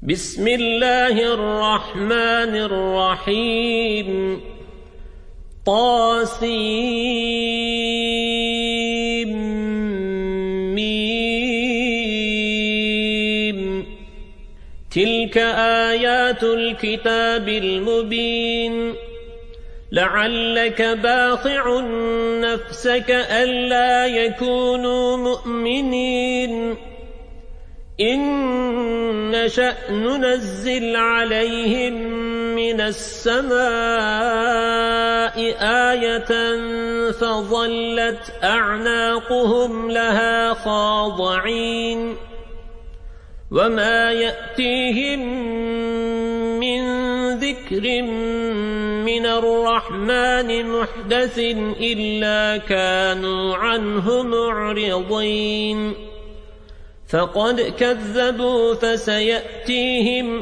بسم الله الرحمن الرحيم طاسيم تلك آيات الكتاب المبين لعلك باخع نفسك ألا يكونوا مؤمنين إن نشأ ننزل عليهم من السماء آية فظلت أعناقهم لها خاضعين وما يأتيهم من ذكر من الرحمن محدث إلا كانوا عنه معرضين فقد كذبوا فسيأتيهم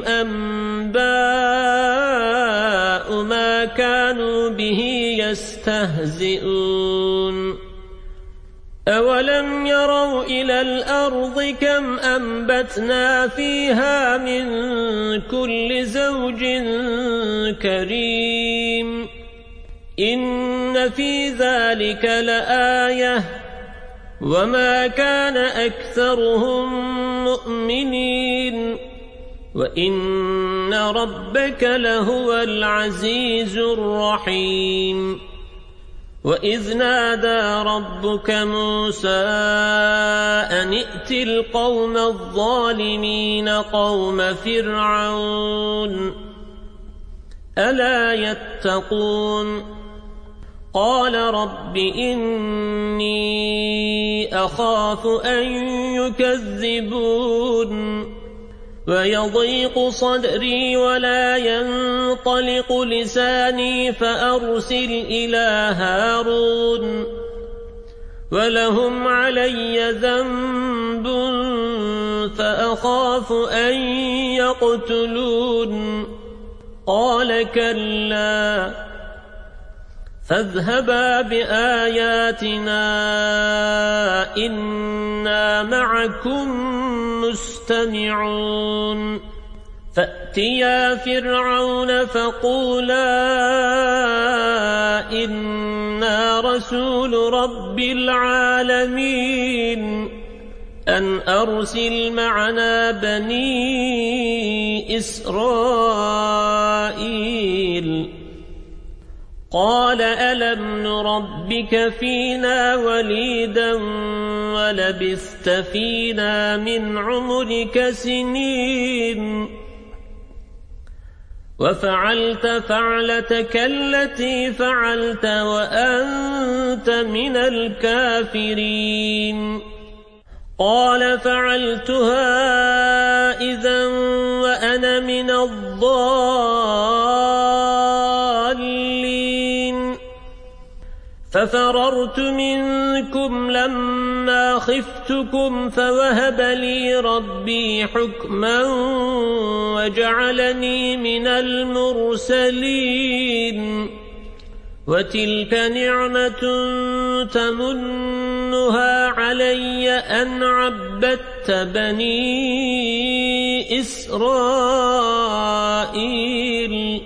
أنباء ما كانوا به يستهزئون أولم يروا إلى الأرض كم أنبتنا فيها من كل زوج كريم إن في ذلك لآية وما كان أكثرهم مؤمنين وإن ربك لهو العزيز الرحيم وإذ نادى ربك موسى أن ائت القوم الظالمين قوم فرعون ألا يتقون قال رب إني أخاف أن يكذبون ويضيق صدري ولا ينطلق لساني فأرسل إلى هارون ولهم علي ذنب فأخاف أن يقتلون قال كلا فاذهبا بآياتنا إنا معكم مستمعون فأتيا فرعون فقولا إنا رسول رب العالمين أن أرسل معنا بني إسرائيل قال ألم نربك فينا وليدا ولبثت فينا من عمرك سنين وفعلت فعلتك التي فعلت وأنت من الكافرين قال فعلتها إذا وأنا من الضالين ففررت منكم لما خفتكم فوهب لي ربي حكما وجعلني من المرسلين وتلك نعمة تمنها علي أن عبدت بني إسرائيل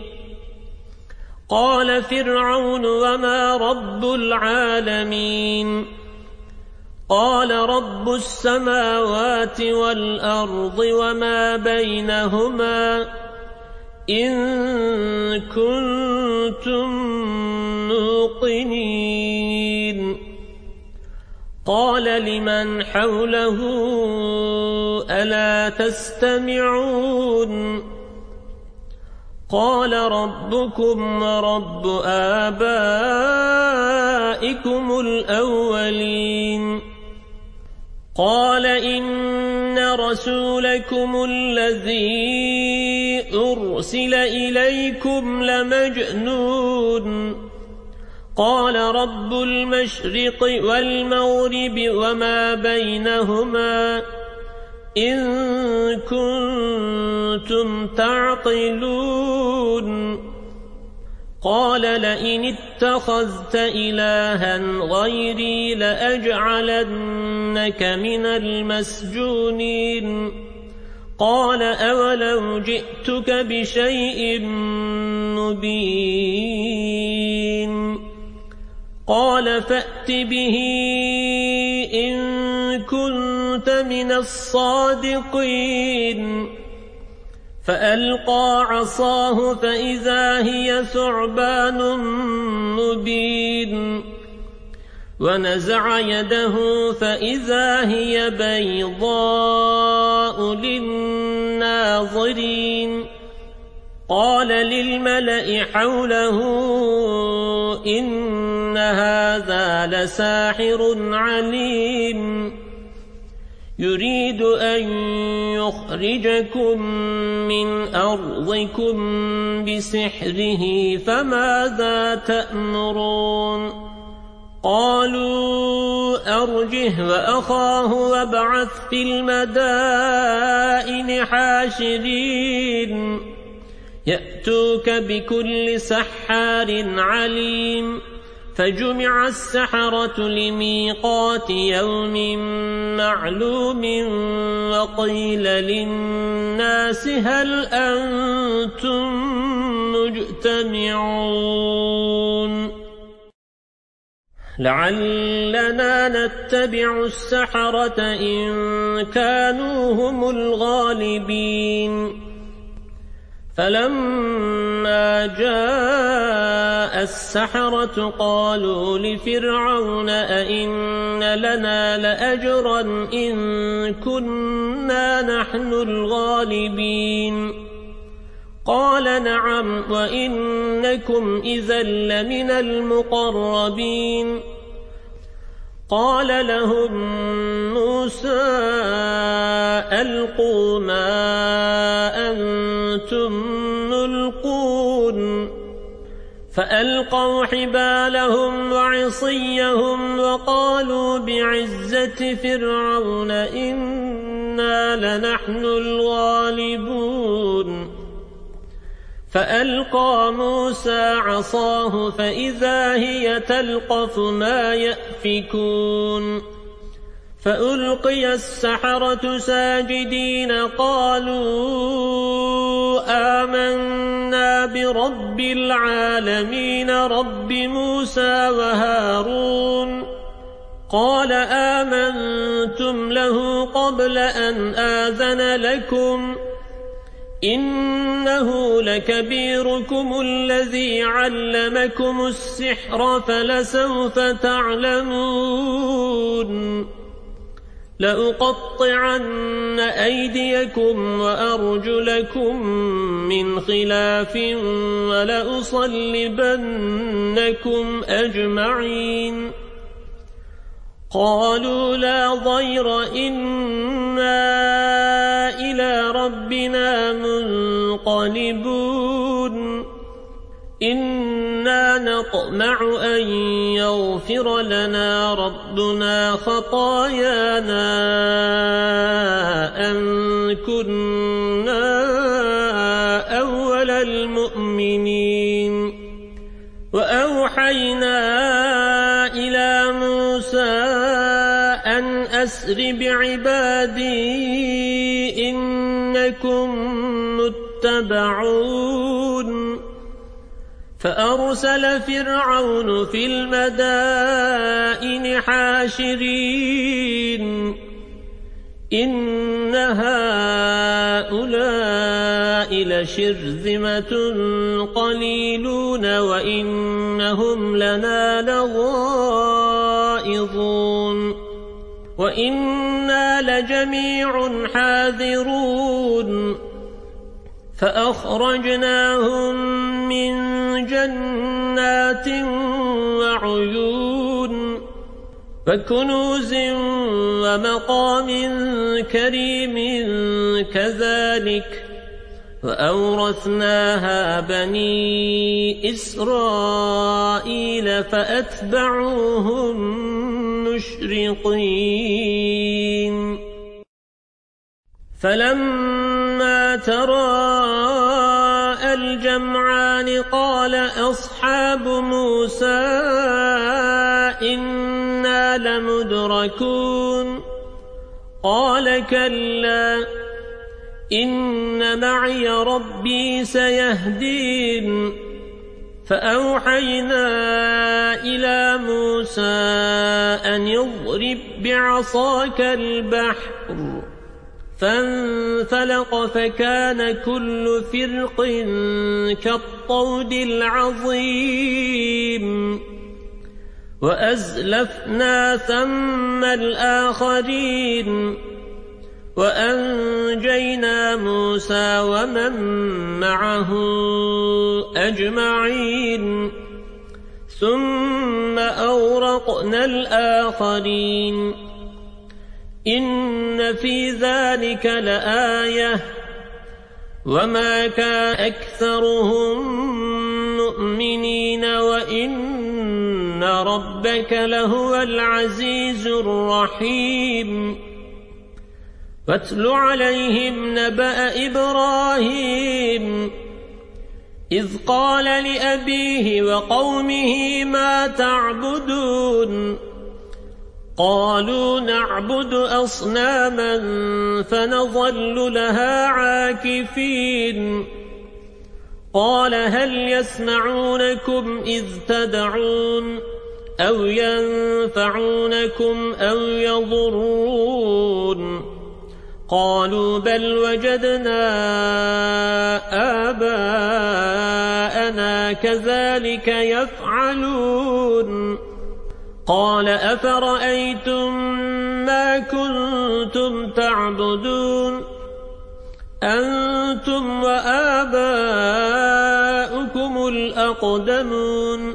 قال فرعون وما رب العالمين قال رب السماوات والأرض وما بينهما إن كنتم موقنين قال لمن حوله ألا تستمعون قال ربكم ورب آبائكم الأولين قال إن رسولكم الذي أرسل إليكم لمجنون قال رب المشرق والمغرب وما بينهما إن كنتم تعقلون قال لئن اتخذت إلها غيري لأجعلنك من المسجونين قال أولو جئتك بشيء مبين قال فأت به إن كنت من الصادقين فألقى عصاه فإذا هي ثعبان مبين ونزع يده فإذا هي بيضاء للناظرين قال للملأ حوله إن هذا لساحر عليم يريد أن يخرجكم من أرضكم بسحره فماذا تأمرون قالوا أرجه وأخاه وابعث في المدائن حاشرين يأتوك بكل سحار عليم فجمع السحرة لميقات يوم معلوم وقيل للناس هل أنتم مجتمعون لعلنا نتبع السحرة إن كانوا هم الغالبين فلما جاء السحرة قالوا لفرعون أئن لنا لأجرا إن كنا نحن الغالبين قال نعم وإنكم إذا لمن المقربين قال لهم موسى ألقوا ما أنتم ملقون فألقوا حبالهم وعصيهم وقالوا بعزة فرعون إنا لنحن الغالبون فألقى موسى عصاه فإذا هي تلقف ما يأفكون فألقي السحرة ساجدين قالوا آمنا برب العالمين رب موسى وهارون قال آمنتم له قبل أن آذن لكم إنه لكبيركم الذي علمكم السحر فلسوف تعلمون لأقطعن أيديكم وأرجلكم من خلاف ولأصلبنكم أجمعين قالوا لا ضير إنا إلى ربنا منقلبون إنا نطمع أن يغفر لنا ربنا خطايانا أن كنا أول المؤمنين وأوحينا إلى موسى أن أسر بعبادي إنكم متبعون فأرسل فرعون في المدائن حاشرين إن هؤلاء لشرذمة قليلون وإنهم لنا لغائظون وإنا لجميع حاذرون فأخرجناهم من جنات وعيون وكنوز ومقام كريم كذلك وأورثناها بني إسرائيل فأتبعوهم مشرقين فلما تراءى الجمعان قال أصحاب موسى إنا لمدركون قال كلا إن معي ربي سيهدين فأوحينا إلى موسى أن يضرب بعصاك البحر فانفلق فكان كل فرق كالطود العظيم وأزلفنا ثم الآخرين وأنجينا موسى ومن معه أجمعين ثم أورقنا الآخرين إن في ذلك لآية وما كان أكثرهم مؤمنين وإن ربك لهو العزيز الرحيم واتل عليهم نبأ إبراهيم إذ قال لأبيه وقومه ما تعبدون قالوا نعبد أصناما فنظل لها عاكفين قال هل يسمعونكم إذ تدعون أو ينفعونكم أو يضرون قالوا بل وجدنا آباءنا كذلك يفعلون قال أفرأيتم ما كنتم تعبدون أنتم وآباؤكم الأقدمون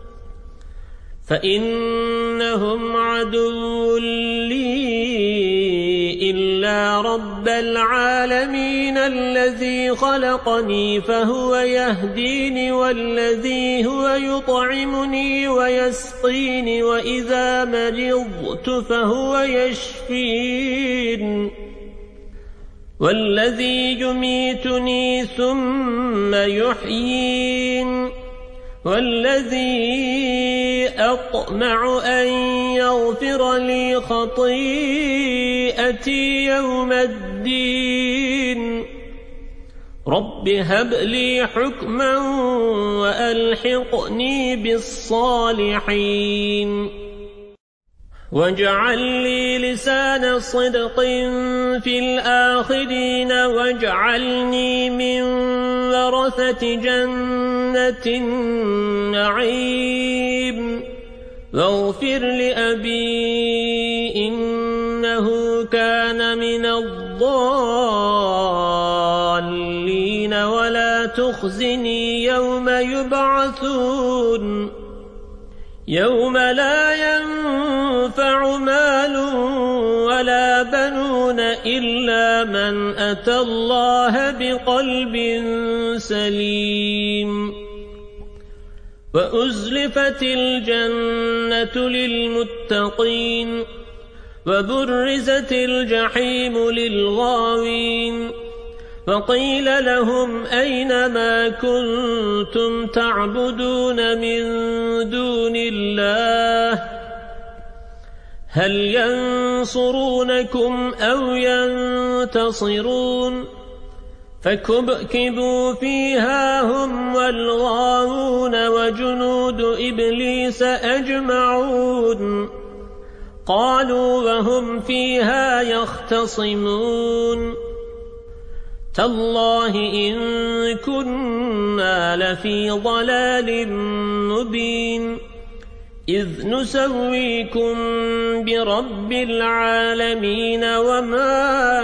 فإنهم عدو لي إلا رب العالمين الذي خلقني فهو يهديني والذي هو يطعمني ويسقيني وإذا مرضت فهو يشفين والذي يميتني ثم يحيين والذي أطمع أن يغفر لي خطيئتي يوم الدين رب هب لي حكما وألحقني بالصالحين واجعل لي لسان صدق في الآخرين واجعلني من ورثة جنة النعيم واغفر لأبي إنه كان من الضالين ولا تخزني يوم يبعثون يوم لا ينفع مال ولا بنون إلا من أتى الله بقلب سليم وأزلفت الجنة للمتقين وبرزت الجحيم للغاوين وقيل لهم أين ما كنتم تعبدون من دون الله هل ينصرونكم أو ينتصرون فكبكبوا فيها هم والغاوون وجنود إبليس أجمعون قالوا وهم فيها يختصمون تالله إن كنا لفي ضلال مبين إذ نسويكم برب العالمين وما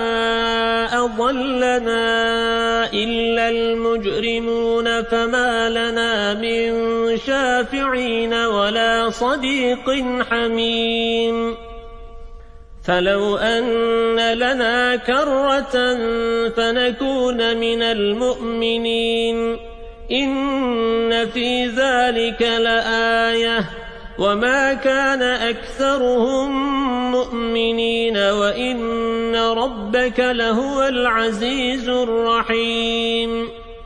أضلنا إلا المجرمون فما لنا من شافعين ولا صديق حميم فلو أن لنا كرة فنكون من المؤمنين إن في ذلك لآية وما كان أكثرهم مؤمنين وإن ربك لهو العزيز الرحيم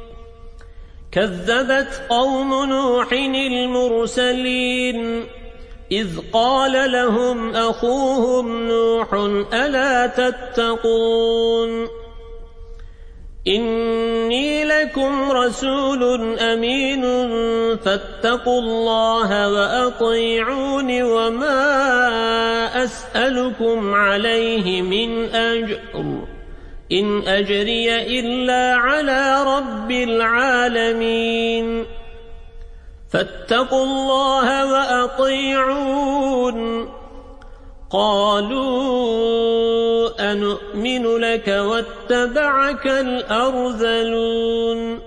كذبت قوم نوح المرسلين إذ قال لهم أخوهم نوح ألا تتقون إني لكم رسول أمين فاتقوا الله وأطيعون وما أسألكم عليه من أجر إن أجري إلا على رب العالمين فاتقوا الله وأطيعون قالوا أنؤمن لك واتبعك الأرذلون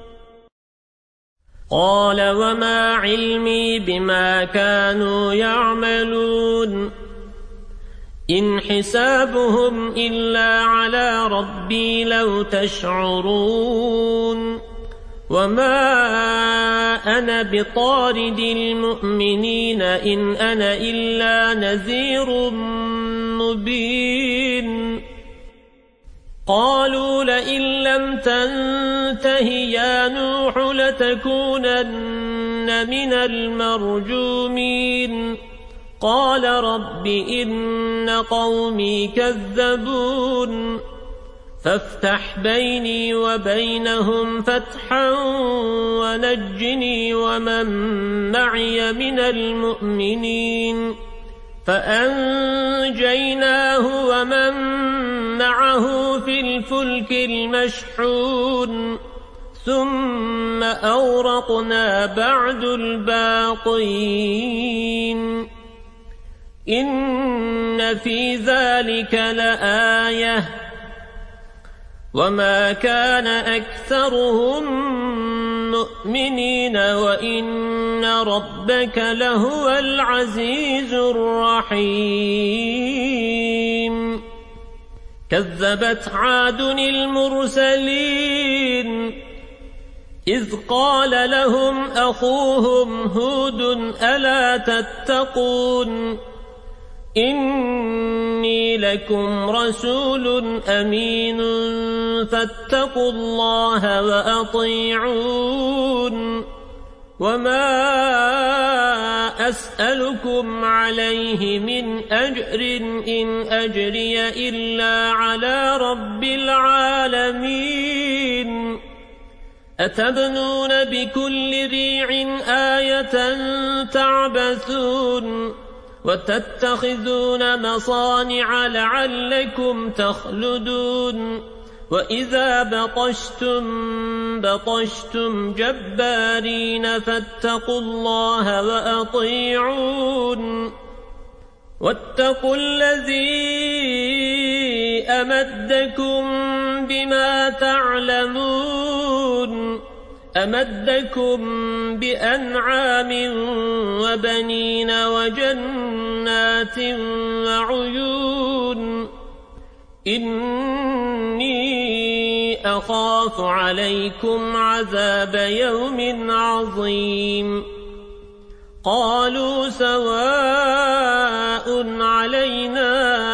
قال وما علمي بما كانوا يعملون إن حسابهم إلا على ربي لو تشعرون وما أنا بطارد المؤمنين إن أنا إلا نذير مبين قالوا لئن لم تنته يا نوح لتكونن من المرجومين قال رب إن قومي كذبون فافتح بيني وبينهم فتحا ونجني ومن معي من المؤمنين فأنجيناه ومن معه في الفلك المشحون ثم أورقنا بعد الباقين إن في ذلك لآية وما كان أكثرهم مؤمنين وإن ربك لهو العزيز الرحيم كذبت عاد المرسلين إذ قال لهم أخوهم هود ألا تتقون إني لكم رسول أمين فاتقوا الله وأطيعون وما أسألكم عليه من أجر إن أجري إلا على رب العالمين أتبنون بكل ريع آية تعبثون وتتخذون مصانع لعلكم تخلدون وإذا بطشتم جبارين فاتقوا الله وأطيعون واتقوا الذي أمدكم بما تعلمون أمدكم بأنعام وبنين وجنات وعيون إني أخاف عليكم عذاب يوم عظيم قالوا سواء علينا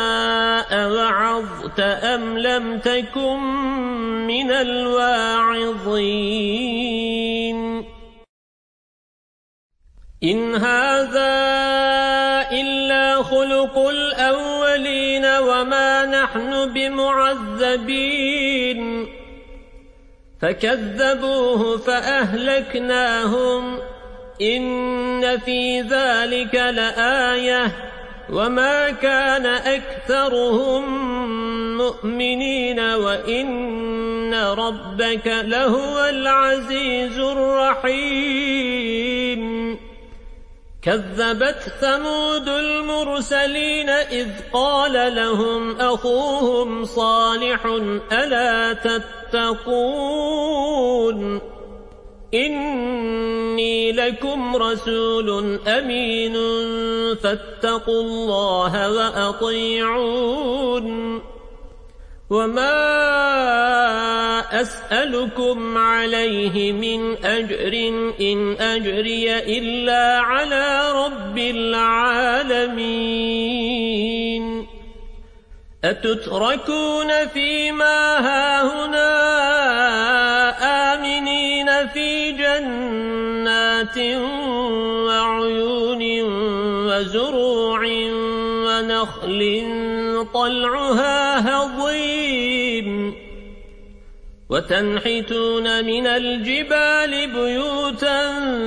أوعظت أم لم تكن من الواعظين إن هذا إلا خلق الأولين وما نحن بمعذبين فكذبوه فأهلكناهم إن في ذلك لآية وما كان أكثرهم مؤمنين وإن ربك لهو العزيز الرحيم كذبت ثمود المرسلين إذ قال لهم أخوهم صالح ألا تتقون إني لكم رسول أمين فاتقوا الله وأطيعون وما أسألكم عليه من أجر إن أجري إلا على رب العالمين أتتركون فيما هاهنا آمنين في جنات وعيون وزروع ونخل طلعها هضيم وتنحتون من الجبال بيوتا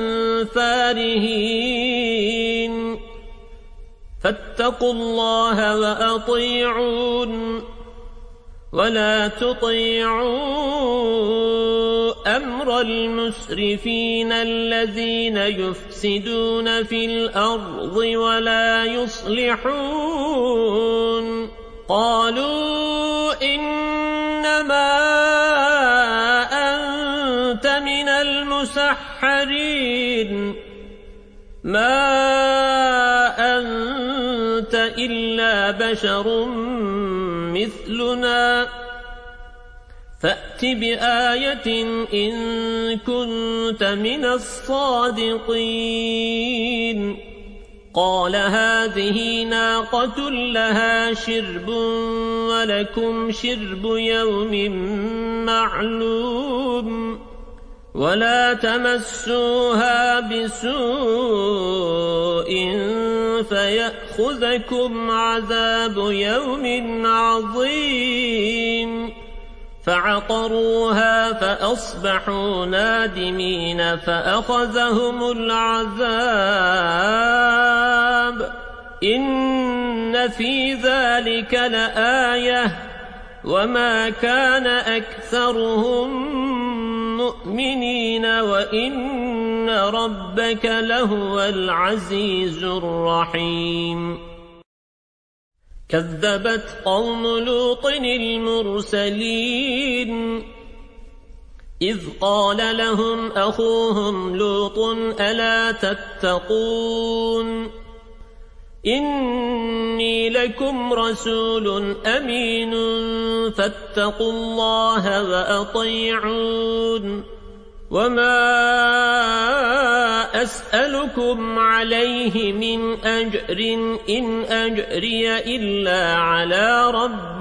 فارهين فاتقوا الله وأطيعون ولا تطيعوا أمر المسرفين الذين يفسدون في الأرض ولا يصلحون قالوا إنما أنت من المسحرين ما أنت إلا بشر مثلنا فأت بآية إن كنت من الصادقين قال هذه ناقة لها شرب ولكم شرب يوم معلوم ولا تمسوها بسوء فيأخذكم عذاب يوم عظيم فعقروها فأصبحوا نادمين فأخذهم العذاب إن في ذلك لآية وما كان أكثرهم مؤمنين وإن ربك لهو العزيز الرحيم كذبت قوم لوط المرسلين إذ قال لهم أخوهم لوط ألا تتقون إني لكم رسول أمين فاتقوا الله وأطيعون وما أسألكم عليه من أجر إن أجري إلا على رب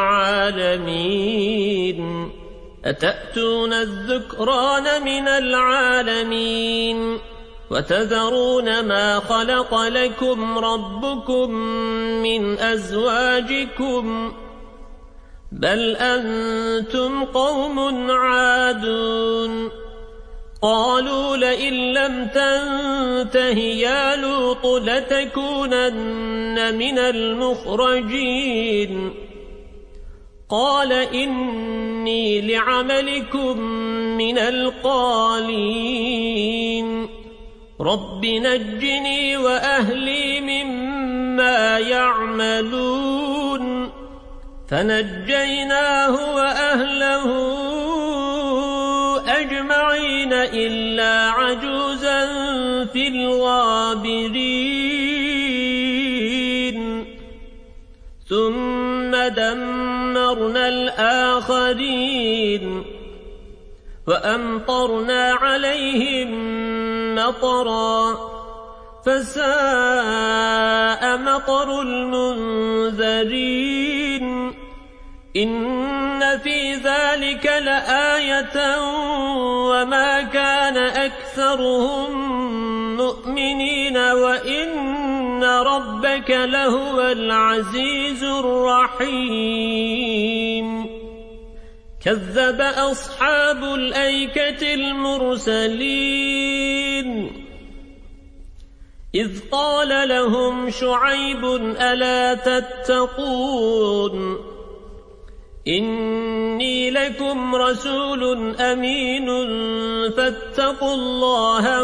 العالمين أتأتون الذكران من العالمين وتذرون ما خلق لكم ربكم من أزواجكم بل أنتم قوم عادون قالوا لئن لم تنته يا لوط لتكونن من المخرجين قال إني لعملكم من القالين رب نجني وأهلي مما يعملون فنجيناه وأهله أجمعين إلا عجوزا في الغابرين ثم دمرنا الآخرين وأمطرنا عليهم مطرا فساء مطر المنذرين إن في ذلك لآية وما كان أكثرهم مؤمنين وإن ربك لهو العزيز الرحيم كذب أصحاب الأيكة المرسلين إذ قال لهم شعيب ألا تتقون إني لكم رسول أمين فاتقوا الله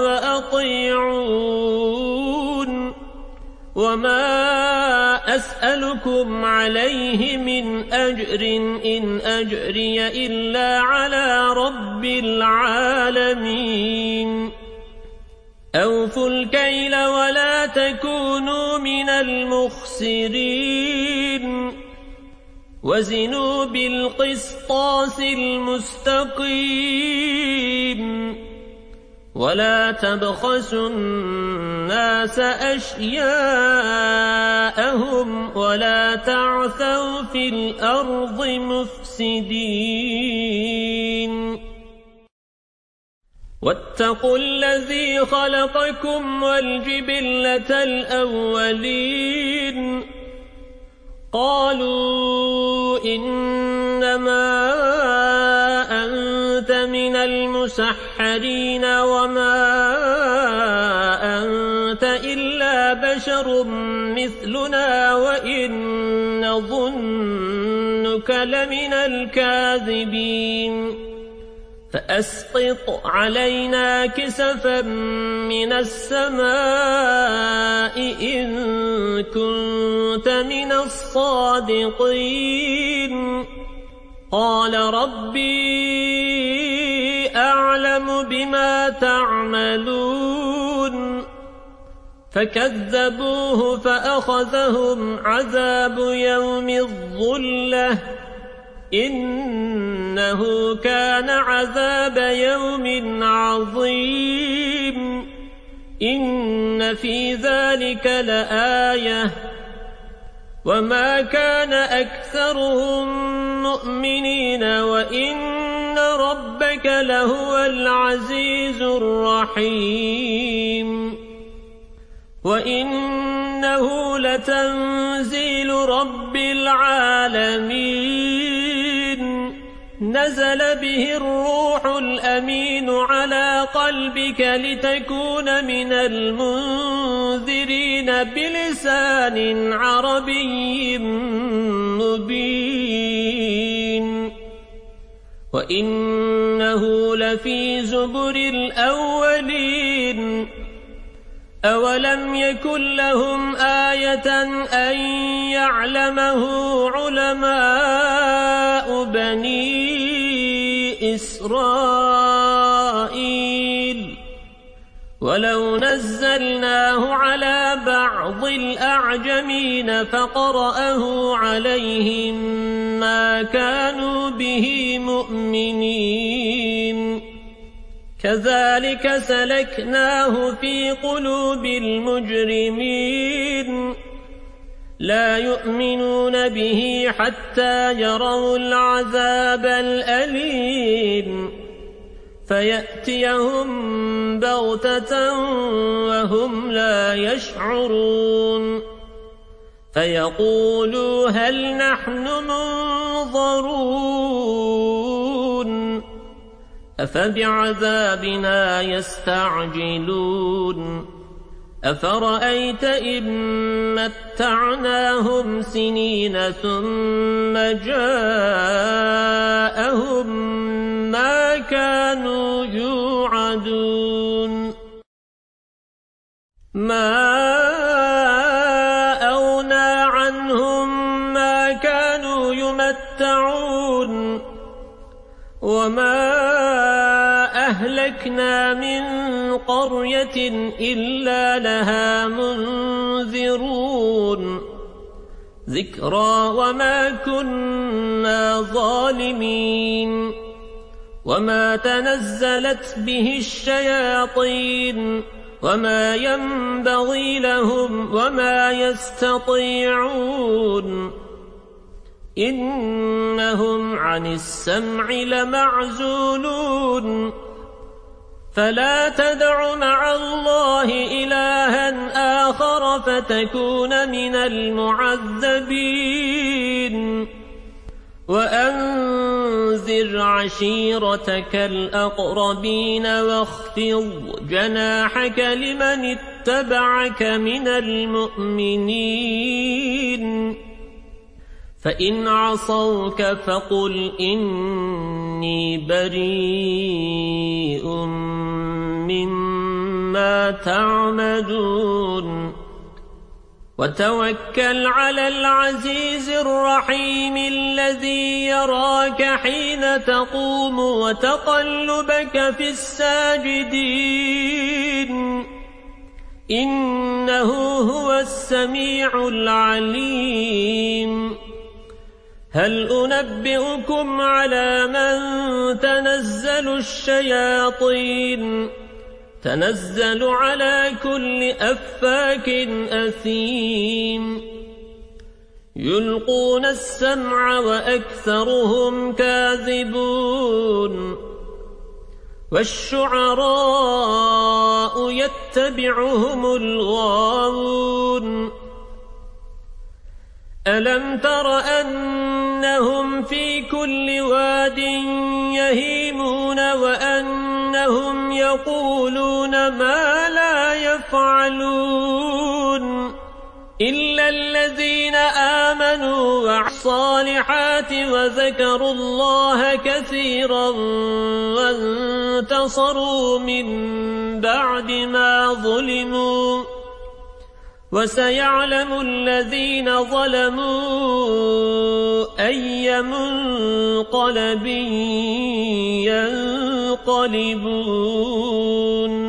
وأطيعون وما أسألكم عليه من أجر إن أجري إلا على رب العالمين أوفوا الكيل ولا تكونوا من المخسرين وزنوا بالقسطاس المستقيم ولا تبخسوا الناس أشياءهم ولا تعثوا في الأرض مفسدين واتقوا الذي خلقكم والجبلة الأولين قالوا إنما المسحرين وما أنت إلا بشر مثلنا وإن نظنك لمن الكاذبين فأسقط علينا كسفا من السماء إن كنت من الصادقين قال ربي أعلم بما تعملون فكذبوه فأخذهم عذاب يوم الظلة إنه كان عذاب يوم عظيم إن في ذلك لآية وما كان أكثرهم مؤمنين وإن ربك لهو العزيز الرحيم وإنه لتنزيل رب العالمين نزل به الروح الأمين على قلبك لتكون من المنذرين بلسان عربي مبين وإنه لفي زبر الأولين أولم يكن لهم آية أن يعلمه علماء بني إسرائيل ولو نزلناه على بعض الأعجمين فقرأه عليهم ما كانوا به مؤمنين كذلك سلكناه في قلوب المجرمين لا يؤمنون به حتى يروا العذاب الأليم فيأتيهم بغتة وهم لا يشعرون فيقولوا هل نحن منظرون أفبعذابنا يستعجلون أفرأيت إن متعناهم سنين ثم جاءهم ما كانوا يوعدون ما أغنى عنهم ما كانوا يمتعون وما أهلكنا من قرية إلا لها منذرون ذكرى وما كنا ظالمين وما تنزلت به الشياطين وما ينبغي لهم وما يستطيعون إنهم عن السمع لمعزولون فلا تدع مع الله إلها آخر فتكون من المعذبين وأنذر عشيرتك الأقربين واخفض جناحك لمن اتبعك من المؤمنين فإن عصوك فقل إني بريء مما تعمدون وتوكل على العزيز الرحيم الذي يراك حين تقوم وتقلبك في الساجدين إنه هو السميع العليم هل أنبئكم على من تنزل الشياطين تنزل على كل أفاك أثيم يلقون السمع وأكثرهم كاذبون والشعراء يتبعهم الغاوون ألم تر أنهم في كل واد يهيمون وأنهم يقولون ما لا يفعلون إلا الذين آمنوا وعملوا الصالحات وذكروا الله كثيرا وانتصروا من بعد ما ظلموا وسيعلم الذين ظلموا أي منقلب ينقلبون